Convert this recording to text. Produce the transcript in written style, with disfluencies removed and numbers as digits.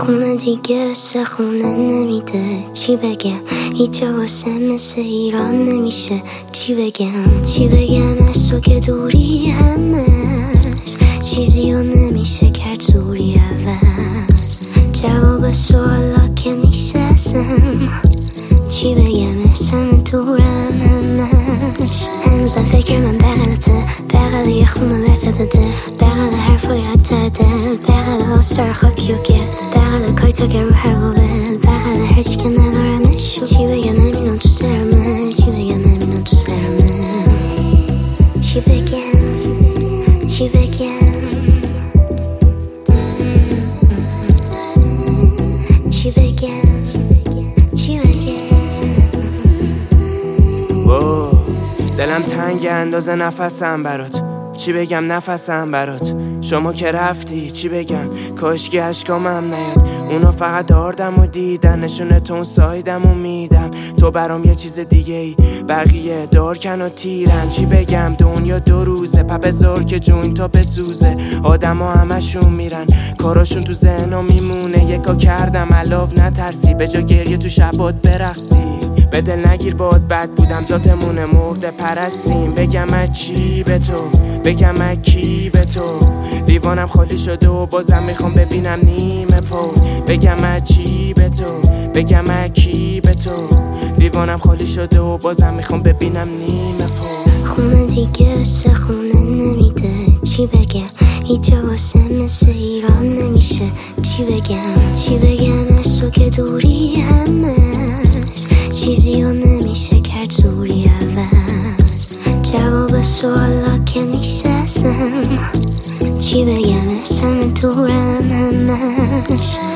خونه دیگه خونه نمیده، چی بگم؟ هیچ جا واسه مثل ایران نمیشه، چی بگم عشق که دوری همش چیزی رو نمیشه کرد زوری عوض. جواب سوالا که میشستم، چی بگم اسم دورم همش. هنوزم فکر من بغلته، بغل یه خونه وسط ده، بغل حرفای عدده، بغل آستر خاکی و گل، بغل کایتا که رو هوابل، بغل هرچی که ندارمش. چی بگم نمیدونم تو سرمه، چی بگم نمیدونم تو سرمه. چی بگم، چی بگم، چی بگم، چی بگم. دلم تنگ اندازه نفسم برات، چی بگم نفسم برات. شما که رفتی چی بگم، کاشکی اشکامم نیاد. اونا فقط داردم و دیدن، نشونه تون سایدم و میدم. تو برام یه چیز دیگه ای، بقیه دارکن و تیرن. چی بگم دنیا دو روزه، بذار که جون تا بسوزه. آدم ها همشون میرن، کاراشون تو ذهنم میمونه. یکا کردم علاو نترسی، به جا گریه تو شبات برقصی. به دل نگیر باد بد بودم، ذاتمونه مرده پرستیم. بگم از چی به تو، بگم از کی به تو. لیوانم خالی شده و بازم میخوام ببینم نیمه پو. بگم از چی به تو، بگم از کی به تو. لیوانم خالی شده و بازم میخوام ببینم نیمه پو. خونه دیگه خونه نمیده، چی بگم؟ هیچ جا واسه مثل ایران نمیشه، چی بگم عشق که دوری همش چیزی رو نمیشه کرد زوری عوض. جواب سوالا که میشستم، چی بگم اسم دورم همش.